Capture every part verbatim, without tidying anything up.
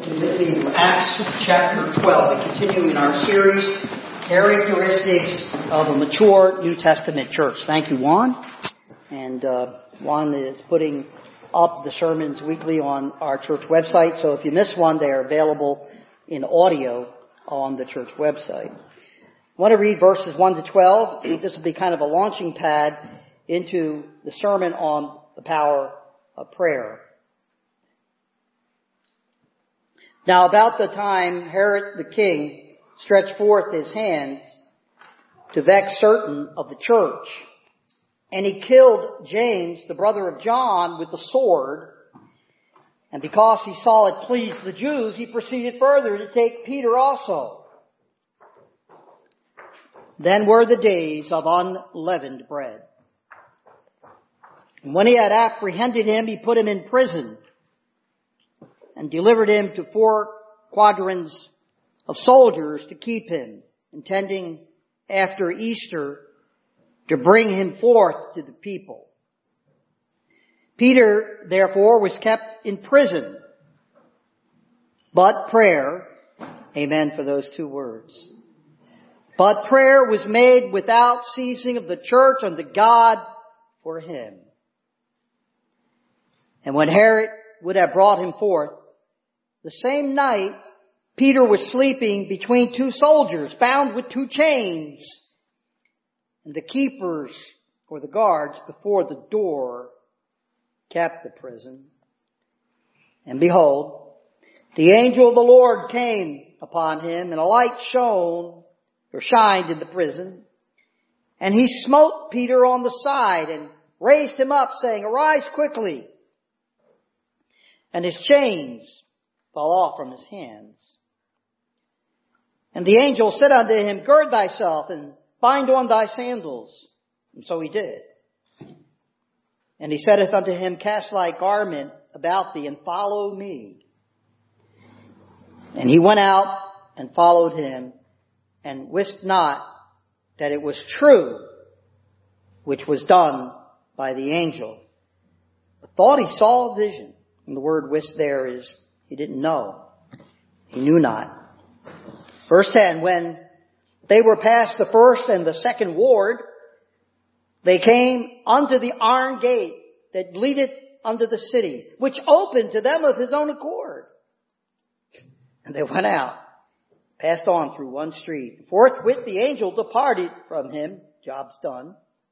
looking with me to Acts chapter twelve and continuing our series, Characteristics of a Mature New Testament Church. Thank you, Juan. And uh, Juan is putting up the sermons weekly on our church website. So if you miss one, they are available in audio on the church website. I want to read verses one to twelve. This will be kind of a launching pad into the sermon on the power of prayer. Now about the time Herod the king stretched forth his hands to vex certain of the church, and he killed James, the brother of John, with the sword, and because he saw it pleased the Jews, he proceeded further to take Peter also. Then were the days of unleavened bread. And when he had apprehended him, he put him in prison and delivered him to four quadrants of soldiers to keep him, intending after Easter to bring him forth to the people. Peter, therefore, was kept in prison, but prayer, amen for those two words, but prayer was made without ceasing of the church unto God for him. And when Herod would have brought him forth, the same night Peter was sleeping between two soldiers, bound with two chains. And the keepers, or the guards, before the door kept the prison. And behold, the angel of the Lord came upon him, and a light shone, or shined in the prison. And he smote Peter on the side, and raised him up, saying, Arise quickly. And his chains fell off from his hands. And the angel said unto him, Gird thyself, and bind on thy sandals. And so he did. And he saith unto him, Cast thy garment about thee, and follow me. And he went out and followed him, and wist not that it was true, which was done by the angel, but thought he saw a vision. And the word wist there is, he didn't know. He knew not. Verse ten, when they were past the first and the second ward, they came unto the iron gate that leadeth unto the city, which opened to them of his own accord. And they went out, passed on through one street. Forthwith the angel departed from him. Job's done.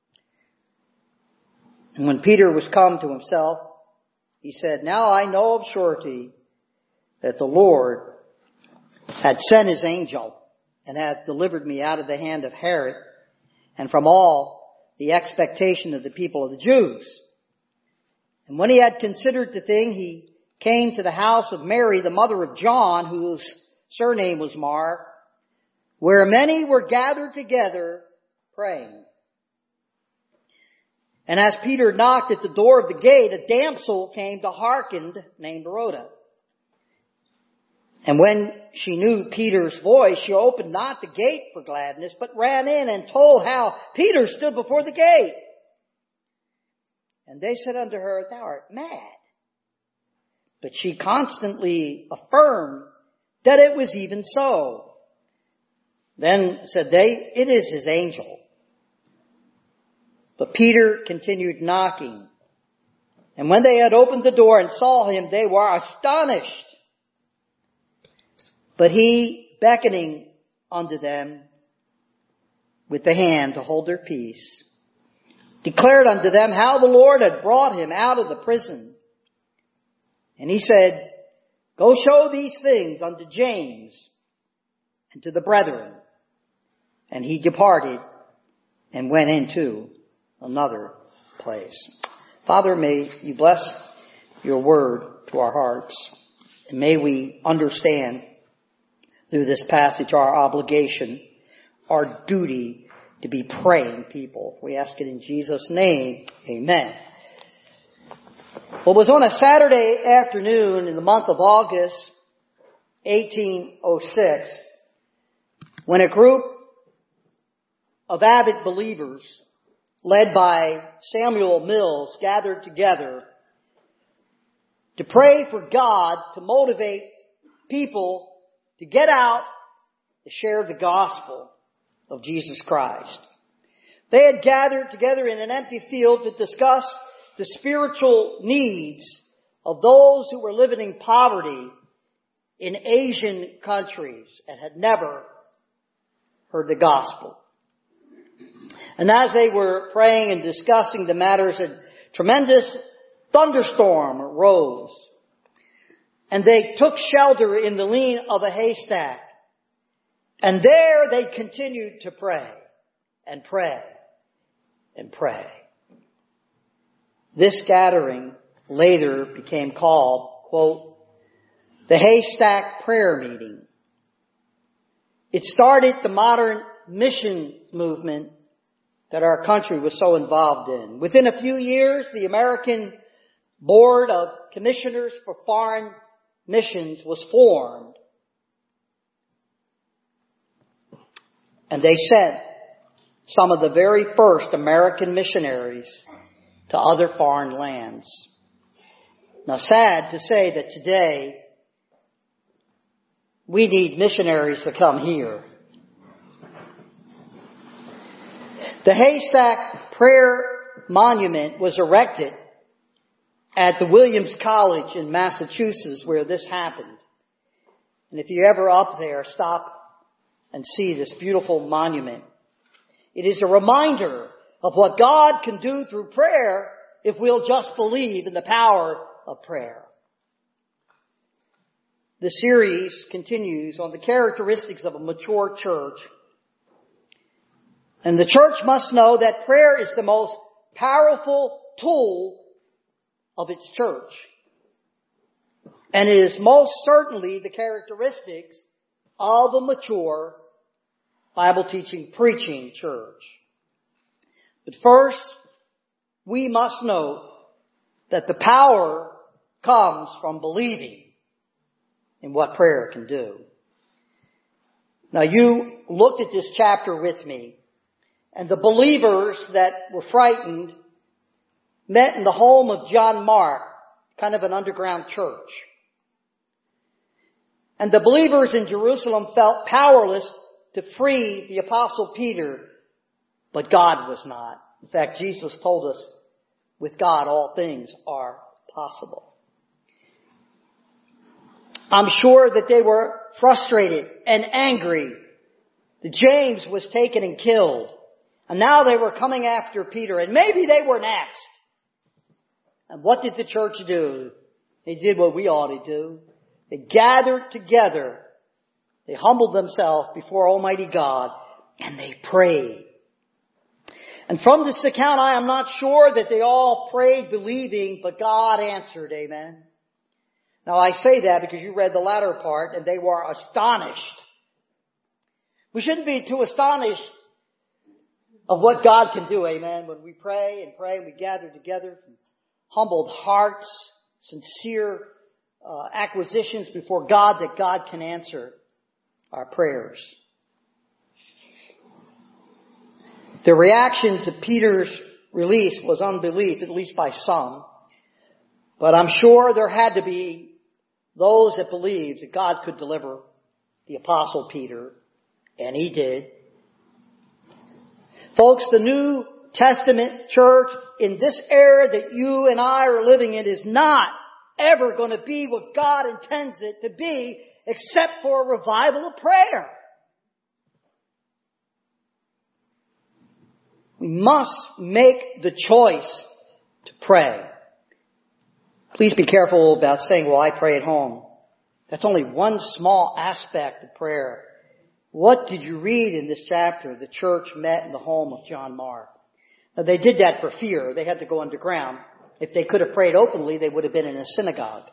And when Peter was come to himself, he said, Now I know of surety that the Lord had sent his angel and hath delivered me out of the hand of Herod and from all the expectation of the people of the Jews. And when he had considered the thing, he came to the house of Mary, the mother of John, whose surname was Mark, where many were gathered together praying. And as Peter knocked at the door of the gate, a damsel came to hearken, named Rhoda. And when she knew Peter's voice, she opened not the gate for gladness, but ran in and told how Peter stood before the gate. And they said unto her, Thou art mad. But she constantly affirmed that it was even so. Then said they, It is his angel. But Peter continued knocking. And when they had opened the door and saw him, they were astonished. But he, beckoning unto them with the hand to hold their peace, declared unto them how the Lord had brought him out of the prison. And he said, Go show these things unto James and to the brethren. And he departed and went into another place. Father, may you bless your word to our hearts. And may we understand through this passage our obligation, our duty to be praying people. We ask it in Jesus' name. Amen. Well, it was on a Saturday afternoon in the month of August, eighteen oh six, when a group of avid believers led by Samuel Mills gathered together to pray for God to motivate people to get out to share the gospel of Jesus Christ. They had gathered together in an empty field to discuss the spiritual needs of those who were living in poverty in Asian countries and had never heard the gospel. And as they were praying and discussing the matters, a tremendous thunderstorm arose. And they took shelter in the lean of a haystack. And there they continued to pray and pray and pray. This gathering later became called, quote, the Haystack Prayer Meeting. It started the modern missions movement that our country was so involved in. Within a few years, the American Board of Commissioners for Foreign Missions was formed. And they sent some of the very first American missionaries to other foreign lands. Now, sad to say that today we need missionaries to come here. The Haystack Prayer Monument was erected at the Williams College in Massachusetts where this happened. And if you're ever up there, stop and see this beautiful monument. It is a reminder of what God can do through prayer if we'll just believe in the power of prayer. The series continues on the characteristics of a mature church. And the church must know that prayer is the most powerful tool of its church. And it is most certainly the characteristics of a mature Bible teaching, preaching church. But first, we must note that the power comes from believing in what prayer can do. Now, you looked at this chapter with me, and the believers that were frightened met in the home of John Mark, kind of an underground church. And the believers in Jerusalem felt powerless to free the Apostle Peter, but God was not. In fact, Jesus told us, with God all things are possible. I'm sure that they were frustrated and angry that James was taken and killed. And now they were coming after Peter, and maybe they were next. And what did the church do? They did what we ought to do. They gathered together. They humbled themselves before Almighty God, and they prayed. And from this account, I am not sure that they all prayed believing, but God answered. Amen. Now, I say that because you read the latter part, and they were astonished. We shouldn't be too astonished of what God can do, amen, when we pray and pray and we gather together from humbled hearts, sincere uh, acquisitions before God, that God can answer our prayers. The reaction to Peter's release was unbelief, at least by some. But I'm sure there had to be those that believed that God could deliver the Apostle Peter, and He did. Folks, the New Testament church in this era that you and I are living in is not ever going to be what God intends it to be, except for a revival of prayer. We must make the choice to pray. Please be careful about saying, well, I pray at home. That's only one small aspect of prayer. What did you read in this chapter? The church met in the home of John Mark. Now, they did that for fear. They had to go underground. If they could have prayed openly, they would have been in a synagogue.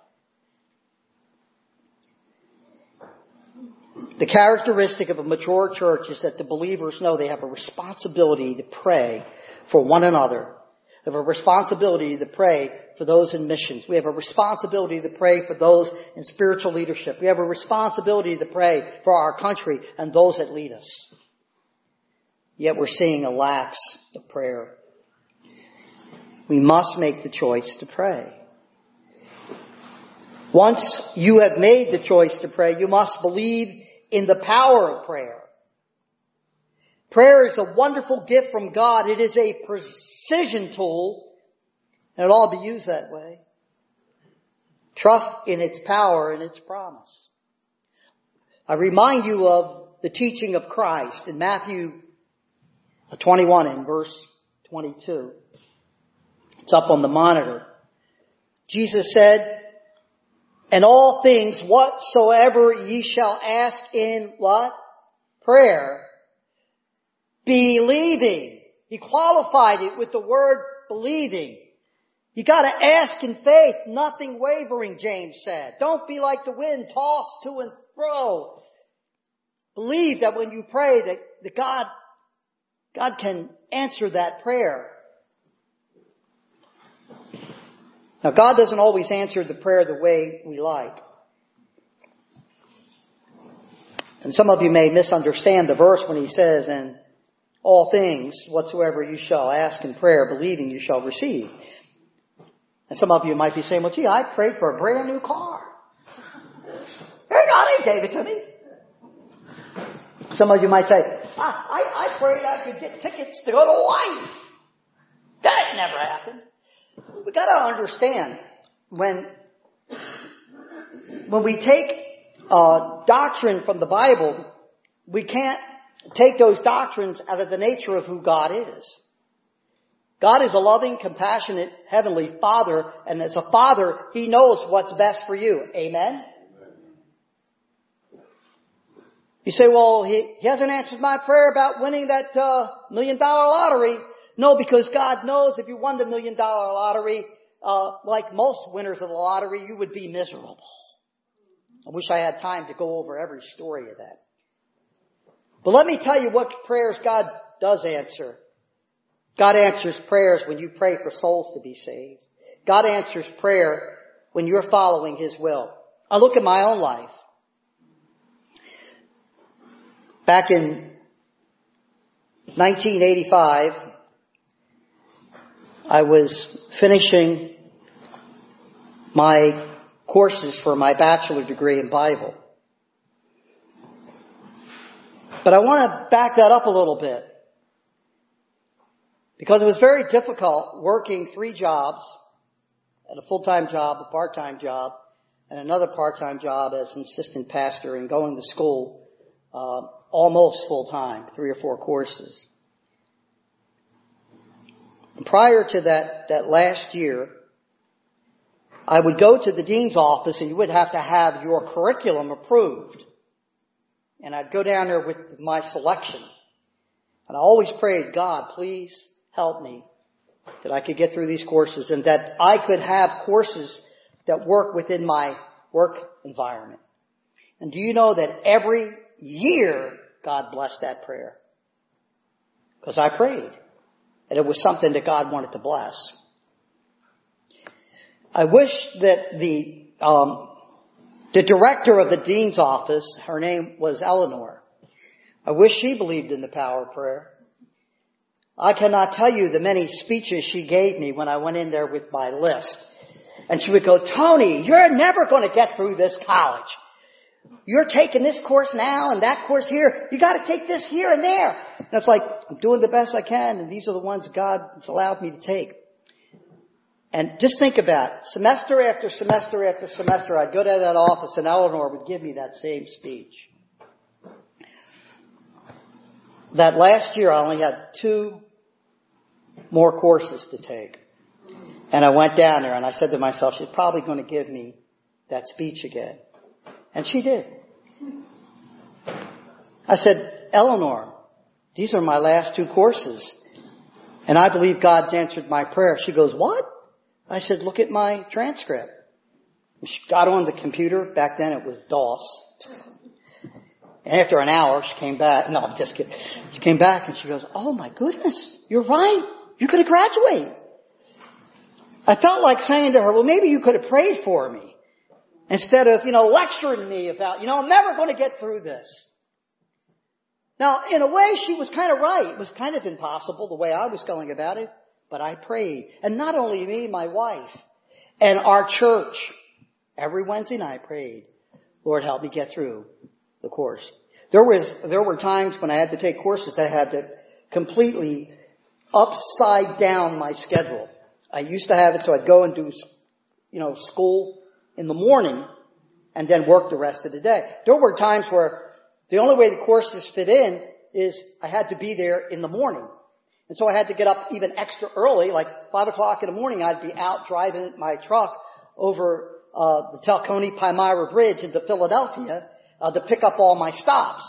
The characteristic of a mature church is that the believers know they have a responsibility to pray for one another. They have a responsibility to pray for those in missions. We have a responsibility to pray for those in spiritual leadership. We have a responsibility to pray for our country and those that lead us. Yet we're seeing a lack of prayer. We must make the choice to pray. Once you have made the choice to pray, you must believe in the power of prayer. Prayer is a wonderful gift from God. It is a precision tool, and it ought to be used that way. Trust in its power and its promise. I remind you of the teaching of Christ in Matthew twenty-one and verse twenty-two. It's up on the monitor. Jesus said, "And all things whatsoever ye shall ask in" what? Prayer. Believing. He qualified it with the word believing. You gotta ask in faith, nothing wavering, James said. Don't be like the wind, tossed to and fro. Believe that when you pray that, that God, God can answer that prayer. Now, God doesn't always answer the prayer the way we like. And some of you may misunderstand the verse when he says, "And all things whatsoever you shall ask in prayer, believing you shall receive." And some of you might be saying, "Well, gee, I prayed for a brand new car. Hey, God, he gave it to me." Some of you might say, I, I, I prayed I could get tickets to go to Hawaii. That never happened. We've got to understand, when, when we take uh, doctrine from the Bible, we can't take those doctrines out of the nature of who God is. God is a loving, compassionate, heavenly Father, and as a Father, He knows what's best for you. Amen? You say, "Well, he, he hasn't answered my prayer about winning that uh, million dollar lottery." No, because God knows if you won the million dollar lottery, uh, like most winners of the lottery, you would be miserable. I wish I had time to go over every story of that. But let me tell you what prayers God does answer. God answers prayers when you pray for souls to be saved. God answers prayer when you're following His will. I look at my own life. Back in nineteen eighty-five, I was finishing my courses for my bachelor degree in Bible. But I want to back that up a little bit, because it was very difficult working three jobs, at a full-time job, a part-time job, and another part-time job as an assistant pastor, and going to school uh, almost full-time, three or four courses. And prior to that, that last year, I would go to the dean's office, and you would have to have your curriculum approved. And I'd go down there with my selection. And I always prayed, "God, please help me that I could get through these courses, and that I could have courses that work within my work environment." And do you know that every year God blessed that prayer? Because I prayed. And it was something that God wanted to bless. I wish that the um, the director of the dean's office, her name was Eleanor, I wish she believed in the power of prayer. I cannot tell you the many speeches she gave me when I went in there with my list. And she would go, "Tony, you're never going to get through this college. You're taking this course now and that course here. You got to take this here and there." And it's like, I'm doing the best I can, and these are the ones God has allowed me to take. And just think about it. Semester after semester after semester, I'd go to that office, and Eleanor would give me that same speech. That last year, I only had two more courses to take. And I went down there, and I said to myself, she's probably going to give me that speech again. And she did. I said, "Eleanor, these are my last two courses, and I believe God's answered my prayer." She goes, "What?" I said, "Look at my transcript." She got on the computer. Back then it was DOS. And after an hour, she came back. No, I'm just kidding. She came back and she goes, "Oh my goodness, you're right. You're going to graduate." I felt like saying to her, "Well, maybe you could have prayed for me." Instead of, you know, lecturing me about, you know, I'm never going to get through this. Now, in a way, she was kind of right. It was kind of impossible the way I was going about it. But I prayed. And not only me, my wife, and our church, every Wednesday night prayed, Lord, help me get through the course. There was, there were times when I had to take courses that I had to completely upside down my schedule. I used to have it so I'd go and do, you know, school in the morning and then work the rest of the day. There were times where the only way the courses fit in is I had to be there in the morning. And so I had to get up even extra early, like five o'clock in the morning. I'd be out driving my truck over uh the Telconi Palmyra Bridge into Philadelphia uh, to pick up all my stops.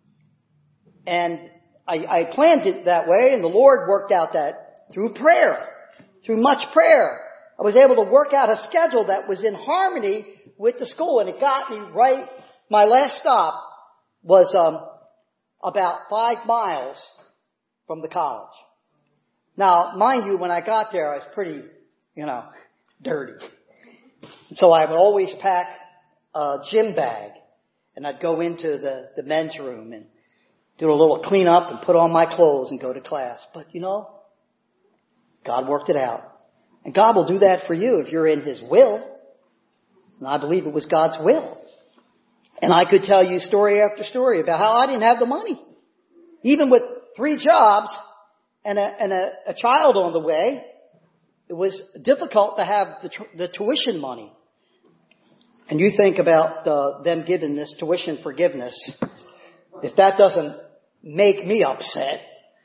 And I, I planned it that way, and the Lord worked out that through prayer, through much prayer. I was able to work out a schedule that was in harmony with the school, and it got me right. My last stop was um about five miles from the college. Now, mind you, when I got there, I was pretty, you know, dirty. So I would always pack a gym bag, and I'd go into the, the men's room and do a little cleanup and put on my clothes and go to class. But, you know, God worked it out. And God will do that for you if you're in His will. And I believe it was God's will. And I could tell you story after story about how I didn't have the money. Even with three jobs and a, and a, a child on the way, it was difficult to have the, the tuition money. And you think about uh, them giving this tuition forgiveness. If that doesn't make me upset.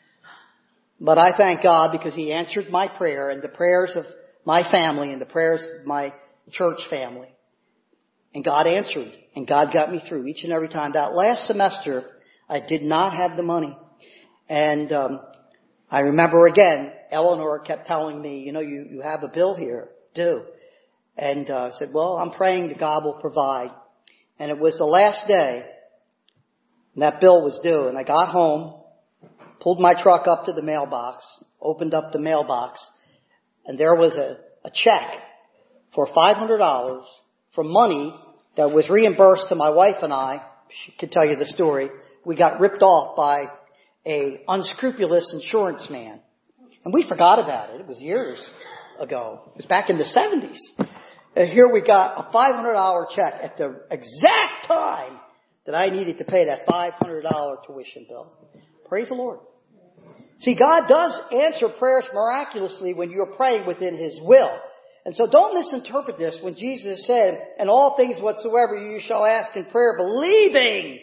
But I thank God because He answered my prayer and the prayers of my family and the prayers of my church family. And God answered, and God got me through each and every time. That last semester, I did not have the money. And um I remember again, Eleanor kept telling me, you know, you, you have a bill here, do. And uh, I said, well, I'm praying that God will provide. And it was the last day, and that bill was due. And I got home, pulled my truck up to the mailbox, opened up the mailbox, and there was a, a check for five hundred dollars for money that was reimbursed to my wife and I. She could tell you the story. We got ripped off by a unscrupulous insurance man. And we forgot about it. It was years ago. It was back in the seventies. And here we got a five hundred dollars check at the exact time that I needed to pay that five hundred dollars tuition bill. Praise the Lord. See, God does answer prayers miraculously when you're praying within His will. And so don't misinterpret this when Jesus said, "And all things whatsoever you shall ask in prayer, believing."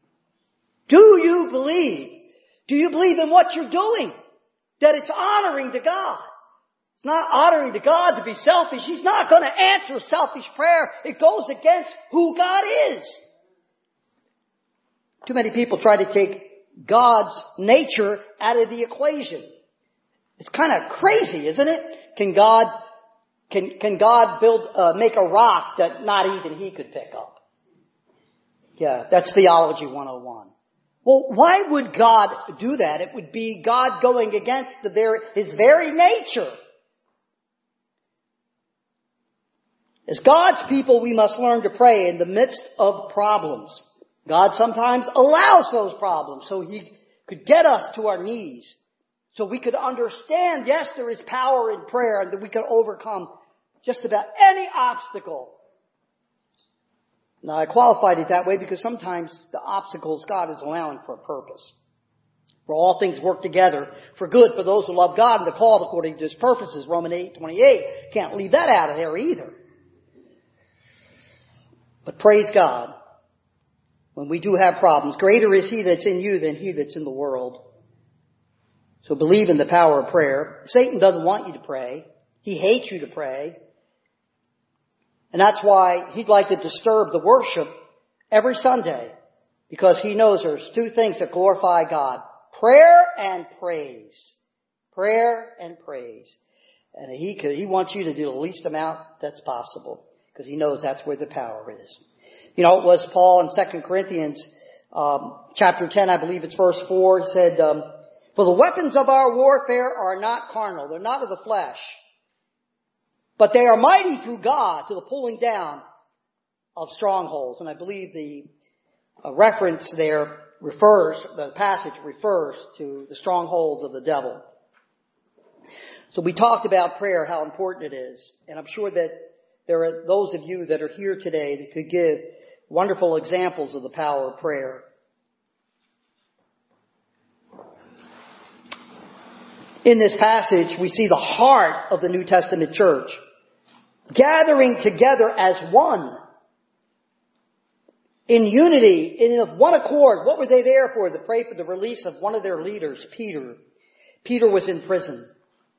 Do you believe? Do you believe in what you're doing? That it's honoring to God. It's not honoring to God to be selfish. He's not going to answer a selfish prayer. It goes against who God is. Too many people try to take God's nature out of the equation. It's kind of crazy, isn't it? Can God, can, can God build, uh, make a rock that not even He could pick up? Yeah, that's Theology one oh one. Well, why would God do that? It would be God going against the very, His very nature. As God's people, we must learn to pray in the midst of problems. God sometimes allows those problems so He could get us to our knees. So we could understand, yes, there is power in prayer and that we could overcome just about any obstacle. Now, I qualified it that way because sometimes the obstacles God is allowing for a purpose. For all things work together for good for those who love God and the called according to His purposes. Romans eight twenty-eight. Can't leave that out of there either. But praise God. When we do have problems, greater is He that's in you than he that's in the world. So believe in the power of prayer. Satan doesn't want you to pray. He hates you to pray. And that's why he'd like to disturb the worship every Sunday. Because he knows there's two things that glorify God. Prayer and praise. Prayer and praise. And he could, he wants you to do the least amount that's possible. Because he knows that's where the power is. You know, it was Paul in Second Corinthians um, chapter ten, I believe it's verse four, he said, um, for the weapons of our warfare are not carnal. They're not of the flesh. But they are mighty through God to the pulling down of strongholds. And I believe the uh, reference there refers, the passage refers to the strongholds of the devil. So we talked about prayer, how important it is. And I'm sure that there are those of you that are here today that could give wonderful examples of the power of prayer. In this passage, we see the heart of the New Testament church gathering together as one, in unity, in one accord. What were they there for? To pray for the release of one of their leaders, Peter. Peter was in prison.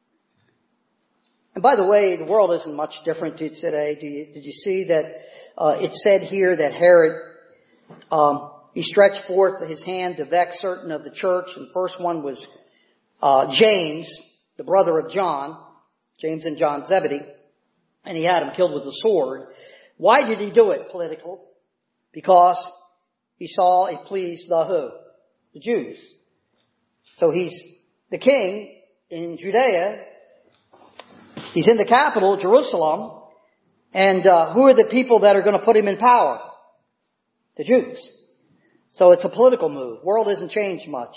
And by the way, the world isn't much different today. Do you, did you see that uh, it said here that Herod, um, he stretched forth his hand to vex certain of the church. And the first one was uh, James, the brother of John, James and John Zebedee. And he had him killed with a sword. Why did he do it? Political. Because he saw it pleased the who? The Jews. So he's the king in Judea. He's in the capital, Jerusalem. And uh, who are the people that are going to put him in power? The Jews. So it's a political move. World hasn't changed much.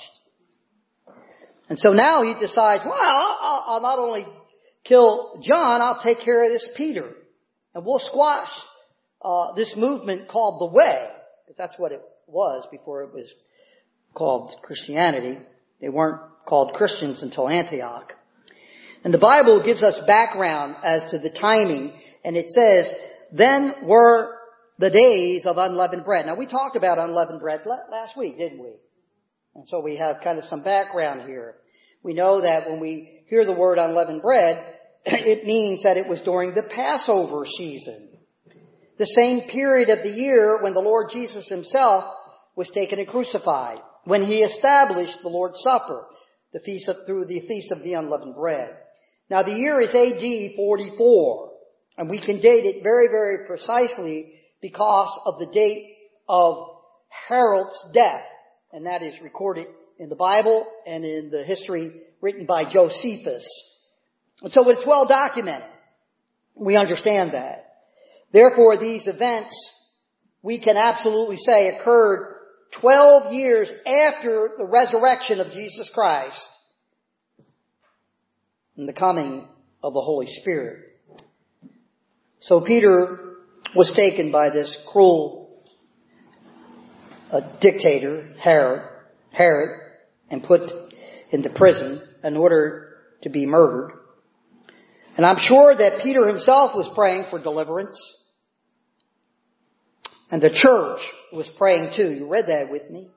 And so now he decides, well, I'll, I'll not only kill John, I'll take care of this Peter. And we'll squash Uh, this movement called the Way, because that's what it was before it was called Christianity. They weren't called Christians until Antioch. And the Bible gives us background as to the timing, and it says, then were the days of unleavened bread. Now we talked about unleavened bread last week, didn't we? And so we have kind of some background here. We know that when we hear the word unleavened bread, it means that it was during the Passover season. The same period of the year when the Lord Jesus himself was taken and crucified, when he established the Lord's Supper, the feast of, through the Feast of the Unleavened Bread. Now the year is A D forty-four, and we can date it very, very precisely because of the date of Herod's death, and that is recorded in the Bible and in the history written by Josephus. And so it's well documented. We understand that. Therefore, these events, we can absolutely say, occurred twelve years after the resurrection of Jesus Christ and the coming of the Holy Spirit. So Peter was taken by this cruel uh, dictator, Herod, Herod, and put into prison in order to be murdered. And I'm sure that Peter himself was praying for deliverance. And the church was praying too. You read that with me.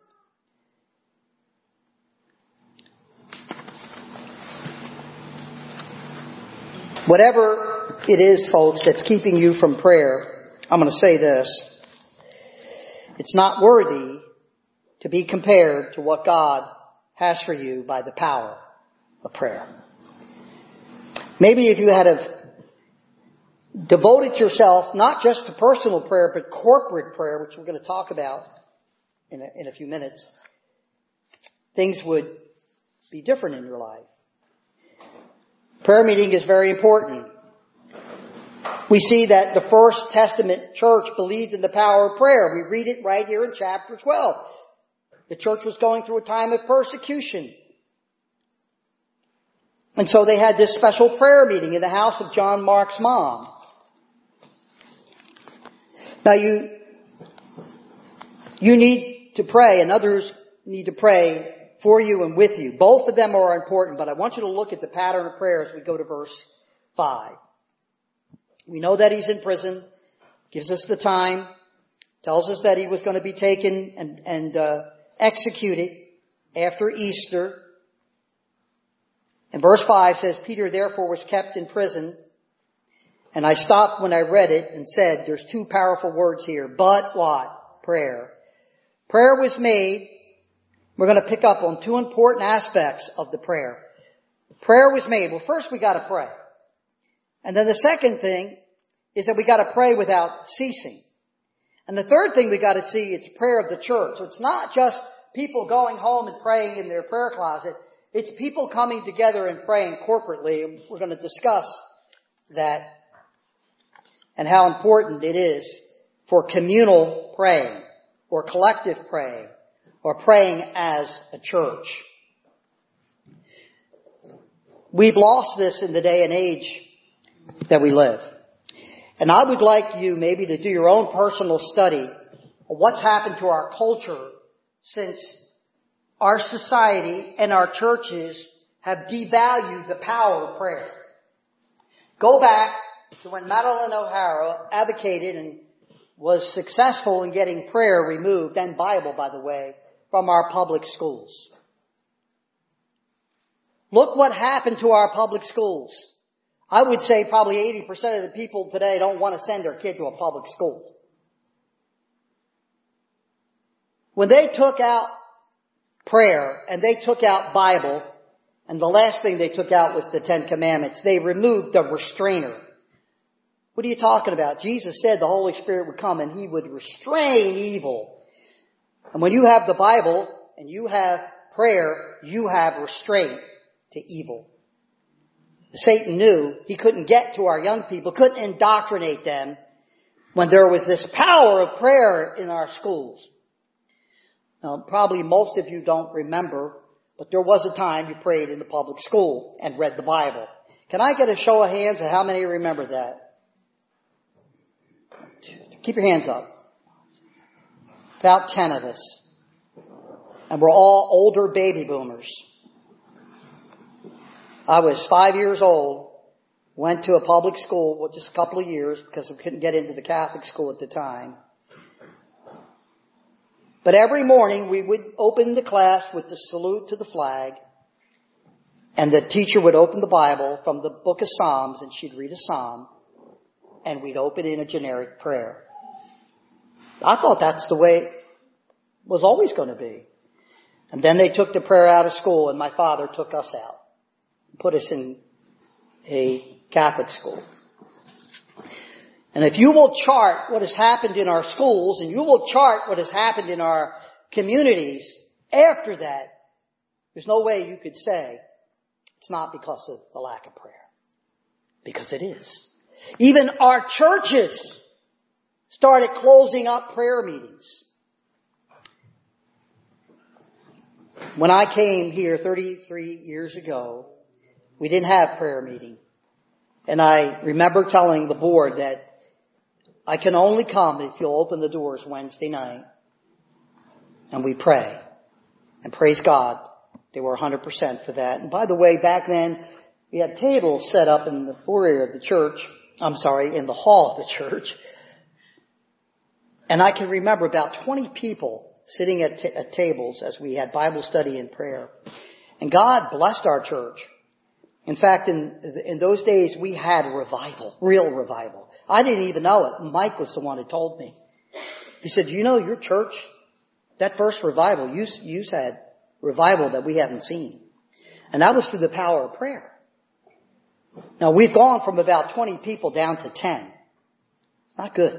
Whatever it is, folks, that's keeping you from prayer, I'm going to say this. It's not worthy to be compared to what God has for you by the power of prayer. Maybe if you had have devoted yourself not just to personal prayer, but corporate prayer, which we're going to talk about in a, in a few minutes, things would be different in your life. Prayer meeting is very important. We see that the First Testament church believed in the power of prayer. We read it right here in chapter twelve. The church was going through a time of persecution. And so they had this special prayer meeting in the house of John Mark's mom. Now you, you need to pray, and others need to pray for you and with you. Both of them are important, but I want you to look at the pattern of prayer as we go to verse five. We know that he's in prison, gives us the time, tells us that he was going to be taken and, and uh, executed after Easter. And verse five says, Peter therefore was kept in prison. And I stopped when I read it and said, there's two powerful words here. But what? Prayer. Prayer was made. We're going to pick up on two important aspects of the prayer. Prayer was made. Well, first we got to pray. And then the second thing is that we got to pray without ceasing. And the third thing we got to see, it's prayer of the church. So it's not just people going home and praying in their prayer closet. It's people coming together and praying corporately. And we're going to discuss that and how important it is for communal praying or collective praying or praying as a church. We've lost this in the day and age that we live. And I would like you maybe to do your own personal study of what's happened to our culture since our society and our churches have devalued the power of prayer. Go back to when Madalyn O'Hara advocated and was successful in getting prayer removed, and Bible, by the way, from our public schools. Look what happened to our public schools. I would say probably eighty percent of the people today don't want to send their kid to a public school. When they took out prayer and they took out Bible, and the last thing they took out was the Ten Commandments, they removed the restrainer. What are you talking about? Jesus said the Holy Spirit would come and He would restrain evil. And when you have the Bible and you have prayer, you have restraint to evil. Satan knew he couldn't get to our young people, couldn't indoctrinate them when there was this power of prayer in our schools. Now, probably most of you don't remember, but there was a time you prayed in the public school and read the Bible. Can I get a show of hands of how many remember that? Keep your hands up. About ten of us. And we're all older baby boomers. I was five years old, went to a public school, well, just a couple of years because we couldn't get into the Catholic school at the time. But every morning we would open the class with the salute to the flag, and the teacher would open the Bible from the book of Psalms, and she'd read a psalm, and we'd open in a generic prayer. I thought that's the way it was always going to be. And then they took the prayer out of school, and my father took us out, put us in a Catholic school. And if you will chart what has happened in our schools, and you will chart what has happened in our communities after that, there's no way you could say it's not because of the lack of prayer. Because it is. Even our churches started closing up prayer meetings. When I came here thirty-three years ago, we didn't have prayer meeting. And I remember telling the board that I can only come if you'll open the doors Wednesday night. And we pray. And praise God, they were one hundred percent for that. And by the way, back then, we had tables set up in the foyer of the church. I'm sorry, in the hall of the church. And I can remember about twenty people sitting at, t- at tables as we had Bible study and prayer. And God blessed our church. In fact, in, in those days, we had revival, real revival. I didn't even know it. Mike was the one who told me. He said, you know, your church, that first revival, you, you had revival that we haven't seen. And that was through the power of prayer. Now, we've gone from about twenty people down to ten. It's not good.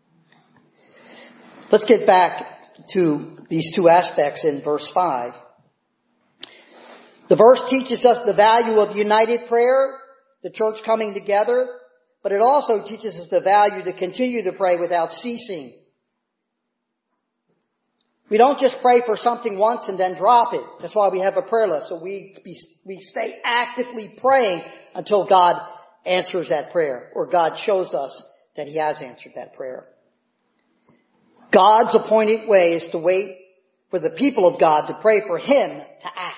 Let's get back to these two aspects in verse five. The verse teaches us the value of united prayer, the church coming together, but it also teaches us the value to continue to pray without ceasing. We don't just pray for something once and then drop it. That's why we have a prayer list. So we, we stay actively praying until God answers that prayer, or God shows us that He has answered that prayer. God's appointed way is to wait for the people of God to pray for Him to act.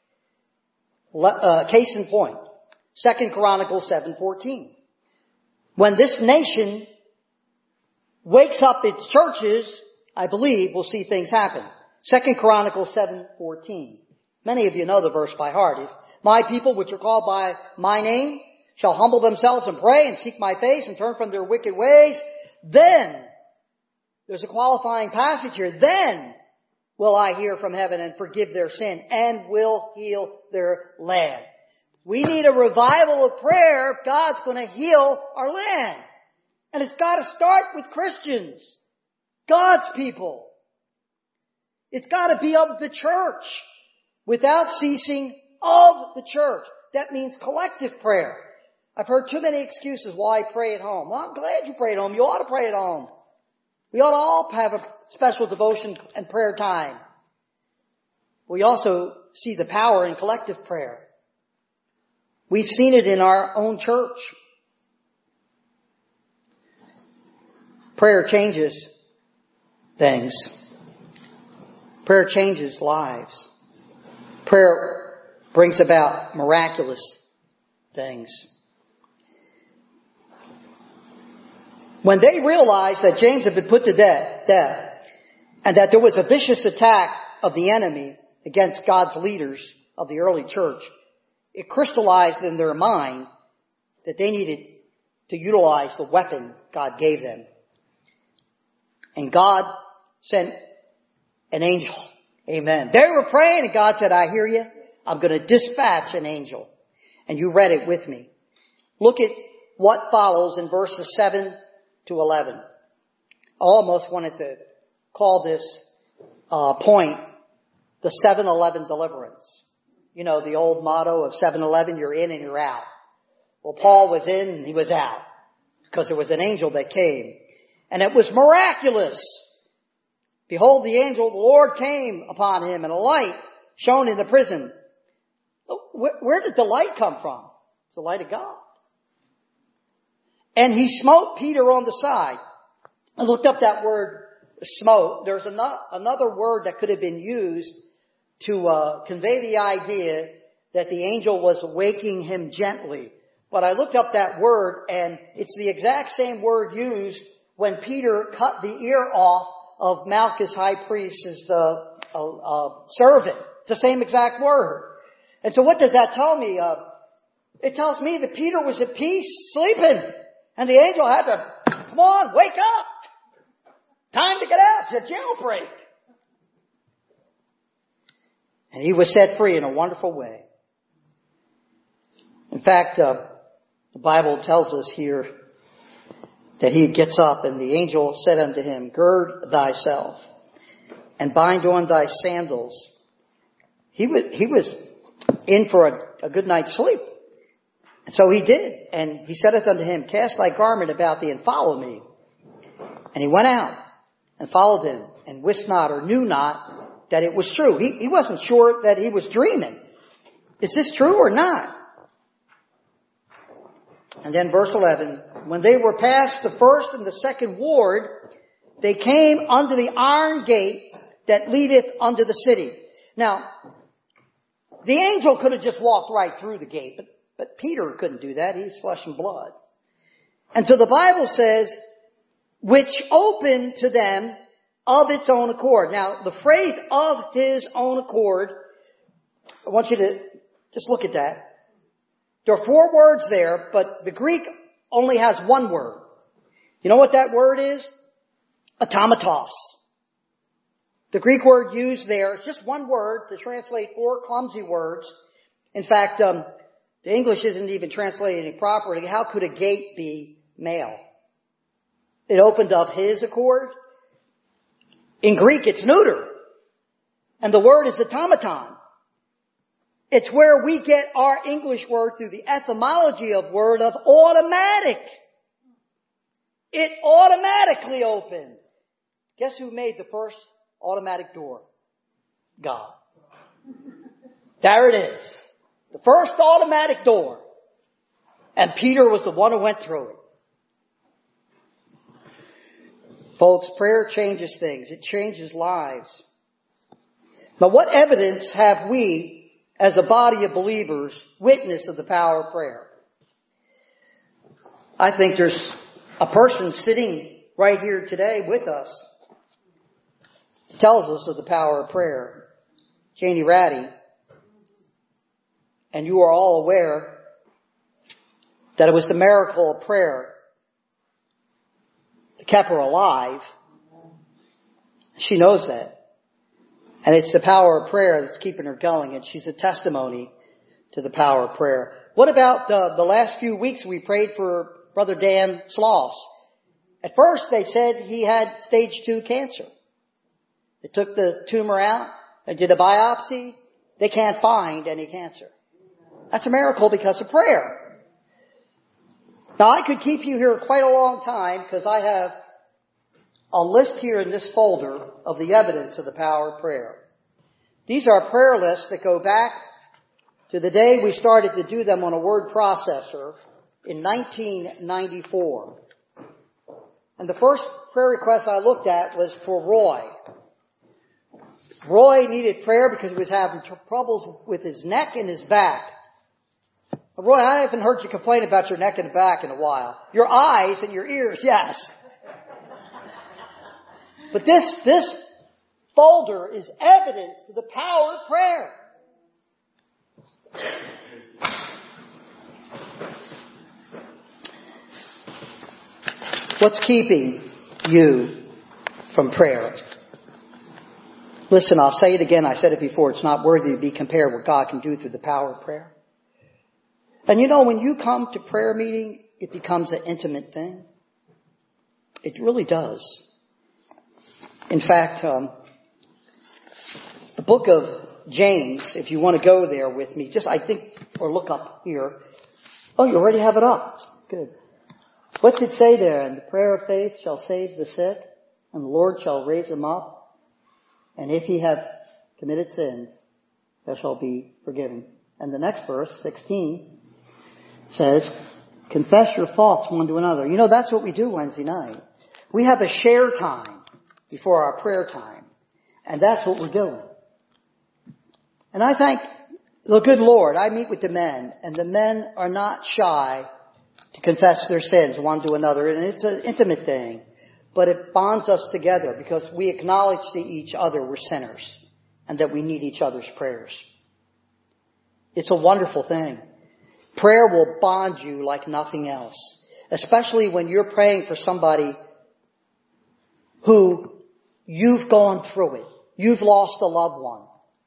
Uh, case in point, Second Chronicles seven fourteen. When this nation wakes up its churches, I believe we'll see things happen. Second Chronicles seven fourteen. Many of you know the verse by heart. If my people, which are called by my name, shall humble themselves and pray and seek my face and turn from their wicked ways, then, there's a qualifying passage here, then will I hear from heaven and forgive their sin and will heal their land. We need a revival of prayer if God's going to heal our land. And it's got to start with Christians, God's people. It's got to be of the church, without ceasing of the church. That means collective prayer. I've heard too many excuses why I pray at home. Well, I'm glad you pray at home. You ought to pray at home. We ought to all have a special devotion and prayer time. We also see the power in collective prayer. We've seen it in our own church. Prayer changes things. Prayer changes lives. Prayer brings about miraculous things. When they realized that James had been put to death, death, and that there was a vicious attack of the enemy against God's leaders of the early church, it crystallized in their mind that they needed to utilize the weapon God gave them. And God sent an angel. Amen. They were praying and God said, I hear you. I'm going to dispatch an angel. And you read it with me. Look at what follows in verses seven to eleven. I almost wanted to call this uh, point the seven eleven deliverance. You know, the old motto of seven eleven, you're in and you're out. Well, Paul was in and he was out because there was an angel that came. And it was miraculous. Behold, the angel of the Lord came upon him, and a light shone in the prison. Where, where did the light come from? It's the light of God. And he smote Peter on the side. I looked up that word, smote. There's another word that could have been used to uh, convey the idea that the angel was waking him gently. But I looked up that word, and it's the exact same word used when Peter cut the ear off of Malchus, high priest's uh, uh, uh, servant. It's the same exact word. And so what does that tell me? Uh, it tells me that Peter was at peace, sleeping. And the angel had to, come on, wake up. Time to get out. It's a jailbreak. And he was set free in a wonderful way. In fact, uh, the Bible tells us here that he gets up, and the angel said unto him, gird thyself and bind on thy sandals. He was, he was in for a, a good night's sleep. And so he did. And he saith unto him, cast thy garment about thee and follow me. And he went out and followed him, and wist not or knew not that it was true. He, he wasn't sure that he was dreaming. Is this true or not? And then verse eleven, when they were past the first and the second ward, they came unto the iron gate that leadeth unto the city. Now, the angel could have just walked right through the gate, but, but Peter couldn't do that. He's flesh and blood. And so the Bible says, which opened to them of its own accord. Now, the phrase of his own accord, I want you to just look at that. There are four words there, but the Greek only has one word. You know what that word is? Automatos. The Greek word used there is just one word to translate four clumsy words. In fact, um, the English isn't even translating it properly. How could a gate be male? It opened of his accord. In Greek, it's neuter. And the word is automaton. It's where we get our English word through the etymology of word of automatic. It automatically opened. Guess who made the first automatic door? God. There it is. The first automatic door. And Peter was the one who went through it. Folks, prayer changes things. It changes lives. Now, what evidence have we as a body of believers witness of the power of prayer? I think there's a person sitting right here today with us that tells us of the power of prayer. Janie Ratty. And you are all aware that it was the miracle of prayer that kept her alive. She knows that. And it's the power of prayer that's keeping her going. And she's a testimony to the power of prayer. What about the, the last few weeks we prayed for Brother Dan Sloss? At first they said he had stage two cancer. They took the tumor out and did a biopsy. They can't find any cancer. That's a miracle because of prayer. Now I could keep you here quite a long time because I have a list here in this folder of the evidence of the power of prayer. These are prayer lists that go back to the day we started to do them on a word processor in nineteen ninety-four. And the first prayer request I looked at was for Roy. Roy needed prayer because he was having troubles with his neck and his back. Roy, I haven't heard you complain about your neck and back in a while. Your eyes and your ears, yes. But this, this folder is evidence to the power of prayer. What's keeping you from prayer? Listen, I'll say it again. I said it before. It's not worthy to be compared what God can do through the power of prayer. And you know, when you come to prayer meeting, it becomes an intimate thing. It really does. In fact, um, the book of James, if you want to go there with me, just I think, or look up here. Oh, you already have it up. Good. What's it say there? And the prayer of faith shall save the sick, and the Lord shall raise him up. And if he have committed sins, they shall be forgiven. And the next verse, sixteen, says, confess your faults one to another. You know, that's what we do Wednesday night. We have a share time before our prayer time. And that's what we're doing. And I thank the good Lord. I meet with the men, and the men are not shy to confess their sins one to another. And it's an intimate thing. But it bonds us together because we acknowledge to each other we're sinners and that we need each other's prayers. It's a wonderful thing. Prayer will bond you like nothing else. Especially when you're praying for somebody who you've gone through it. You've lost a loved one.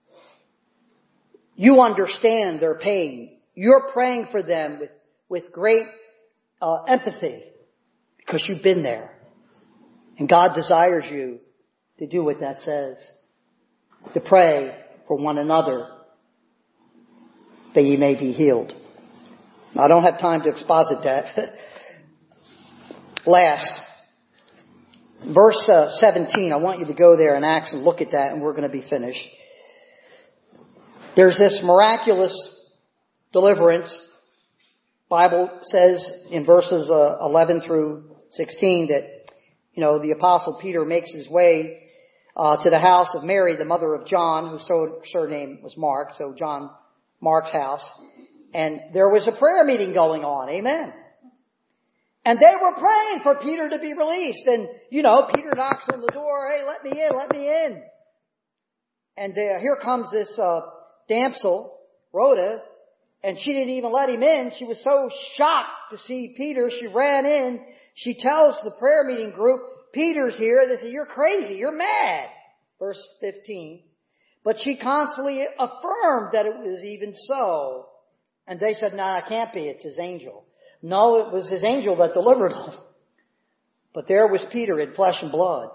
You understand their pain. You're praying for them with, with great uh, empathy because you've been there. And God desires you to do what that says. To pray for one another that ye may be healed. I don't have time to exposit that. Last, verse uh, seventeen. I want you to go there in Acts and look at that, and we're going to be finished. There's this miraculous deliverance. Bible says in verses uh, eleven through sixteen that, you know, the apostle Peter makes his way uh, to the house of Mary, the mother of John, whose surname was Mark, so John Mark's house. And there was a prayer meeting going on. Amen. And they were praying for Peter to be released. And, you know, Peter knocks on the door. Hey, let me in, let me in. And uh, here comes this uh, damsel, Rhoda, and she didn't even let him in. She was so shocked to see Peter. She ran in. She tells the prayer meeting group, Peter's here. They say, you're crazy. You're mad. Verse fifteen. But she constantly affirmed that it was even so. And they said, no, nah, it can't be. It's his angel. No, it was his angel that delivered him. But there was Peter in flesh and blood.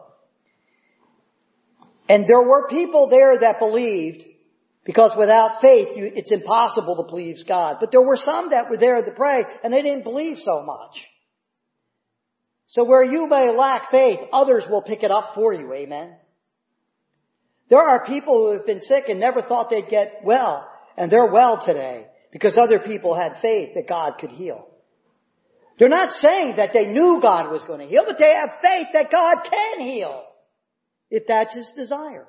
And there were people there that believed, because without faith, you, it's impossible to please God. But there were some that were there to pray, and they didn't believe so much. So where you may lack faith, others will pick it up for you. Amen. There are people who have been sick and never thought they'd get well, and they're well today because other people had faith that God could heal. They're not saying that they knew God was going to heal, but they have faith that God can heal if that's His desire.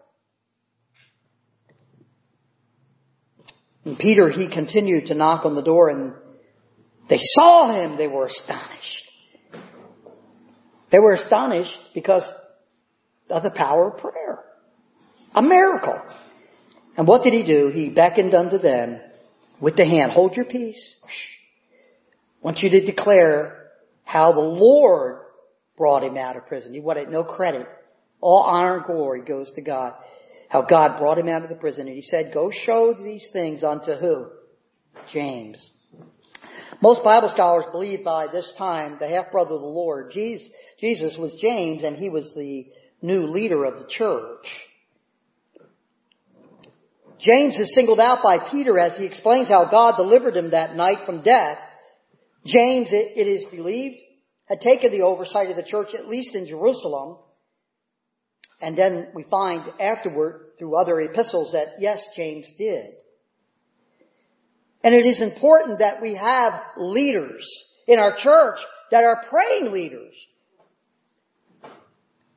And Peter, he continued to knock on the door, and they saw him. They were astonished. They were astonished because of the power of prayer. A miracle. And what did he do? He beckoned unto them with the hand. Hold your peace. Shh. I want you to declare how the Lord brought him out of prison. He wanted no credit. All honor and glory goes to God. How God brought him out of the prison. And he said, go show these things unto who? James. Most Bible scholars believe by this time the half-brother of the Lord, Jesus, Jesus was James, and he was the new leader of the church. James is singled out by Peter as he explains how God delivered him that night from death. James, it, it is believed, had taken the oversight of the church, at least in Jerusalem. And then we find afterward, through other epistles, that yes, James did. And it is important that we have leaders in our church that are praying leaders.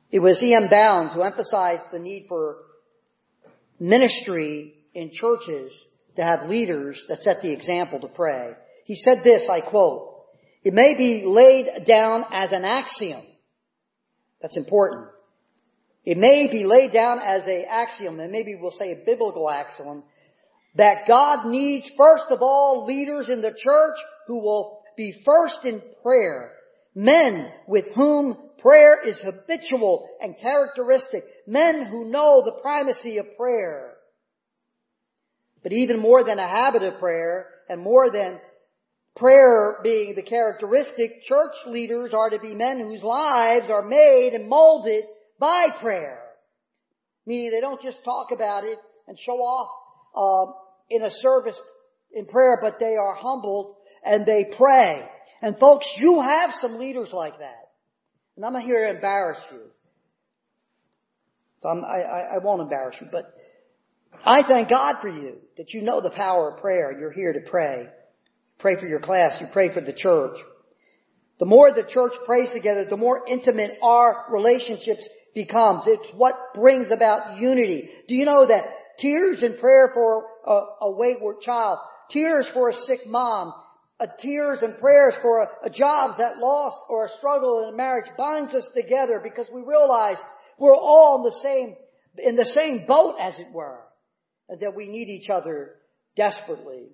It was E M Bounds who emphasized the need for ministry in churches to have leaders that set the example to pray. He said this, I quote, "It may be laid down as an axiom." That's important. It may be laid down as an axiom, and maybe we'll say a biblical axiom, that God needs first of all leaders in the church who will be first in prayer. Men with whom prayer is habitual and characteristic. Men who know the primacy of prayer. But even more than a habit of prayer, and more than prayer being the characteristic, church leaders are to be men whose lives are made and molded by prayer. Meaning they don't just talk about it and show off uh, in a service in prayer, but they are humbled and they pray. And folks, you have some leaders like that. And I'm not here to embarrass you. So I'm, I, I won't embarrass you, but I thank God for you, that you know the power of prayer. You're here to pray. Pray for your class. You pray for the church. The more the church prays together, the more intimate our relationships becomes. It's what brings about unity. Do you know that tears in prayer for a, a wayward child, tears for a sick mom, a tears and prayers for a, a jobs that lost or a struggle in a marriage binds us together because we realize we're all in the same, in the same boat, as it were, and that we need each other desperately.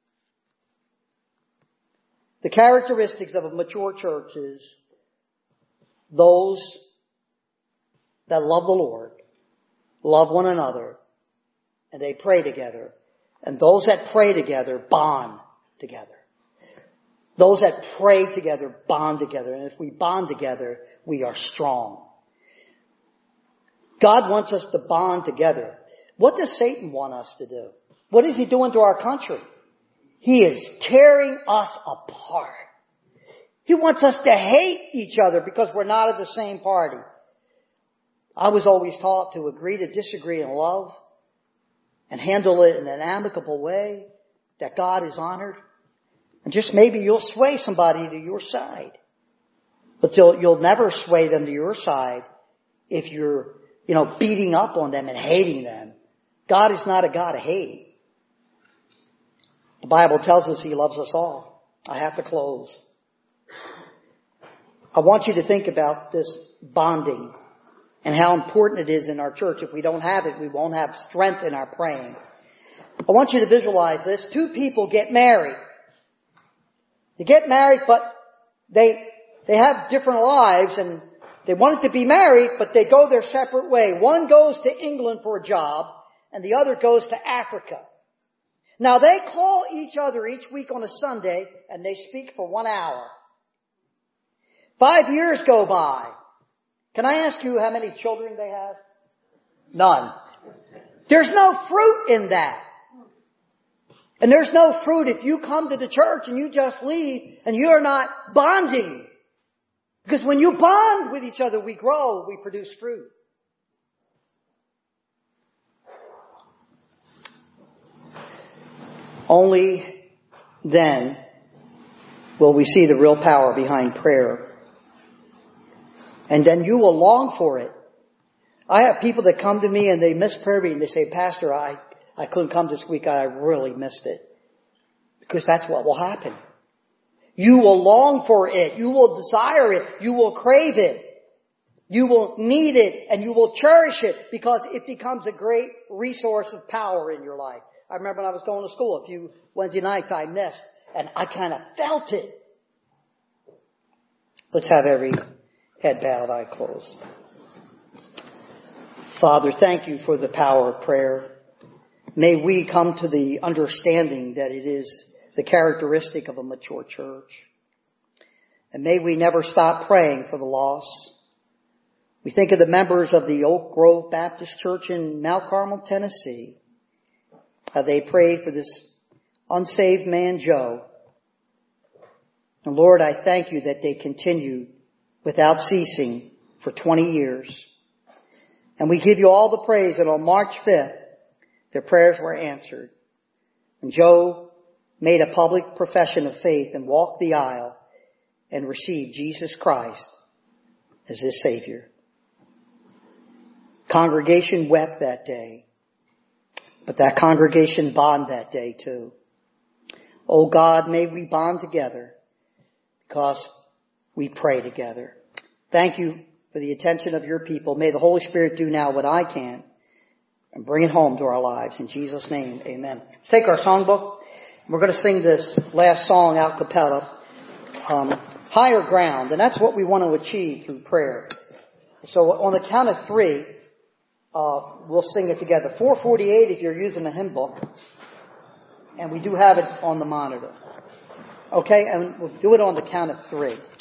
The characteristics of a mature church is those that love the Lord, love one another, and they pray together. And those that pray together bond together. Those that pray together bond together. And if we bond together, we are strong. God wants us to bond together. What does Satan want us to do? What is he doing to our country? He is tearing us apart. He wants us to hate each other because we're not of the same party. I was always taught to agree to disagree in love and handle it in an amicable way that God is honored. And just maybe you'll sway somebody to your side. But you'll, you'll never sway them to your side if you're, you know, beating up on them and hating them. God is not a God of hate. The Bible tells us He loves us all. I have to close. I want you to think about this bonding and how important it is in our church. If we don't have it, we won't have strength in our praying. I want you to visualize this. Two people get married. They get married, but they they have different lives, and they wanted to be married, but they go their separate way. One goes to England for a job, and the other goes to Africa. Now, they call each other each week on a Sunday, and they speak for one hour. Five years go by. Can I ask you how many children they have? None. There's no fruit in that. And there's no fruit if you come to the church and you just leave and you're not bonding. Because when you bond with each other, we grow, we produce fruit. Only then will we see the real power behind prayer. And then you will long for it. I have people that come to me and they miss prayer meeting. They say, Pastor, I, I couldn't come this week. I really missed it. Because that's what will happen. You will long for it. You will desire it. You will crave it. You will need it and you will cherish it because it becomes a great resource of power in your life. I remember when I was going to school a few Wednesday nights I missed and I kind of felt it. Let's have every head bowed, eye closed. Father, thank you for the power of prayer. May we come to the understanding that it is the characteristic of a mature church. And may we never stop praying for the lost. We think of the members of the Oak Grove Baptist Church in Mount Carmel, Tennessee. How they prayed for this unsaved man, Joe. And Lord, I thank you that they continued without ceasing for twenty years. And we give you all the praise that on March fifth, their prayers were answered. And Joe made a public profession of faith and walked the aisle and received Jesus Christ as his Savior. Congregation wept that day. But that congregation bonded that day too. Oh God, may we bond together because we pray together. Thank you for the attention of your people. May the Holy Spirit do now what I can and bring it home to our lives. In Jesus' name, amen. Let's take our songbook. We're going to sing this last song a cappella, um, Higher Ground. And that's what we want to achieve through prayer. So on the count of three, uh, we'll sing it together. four forty-eight if you're using the hymn book. And we do have it on the monitor. Okay, and we'll do it on the count of three.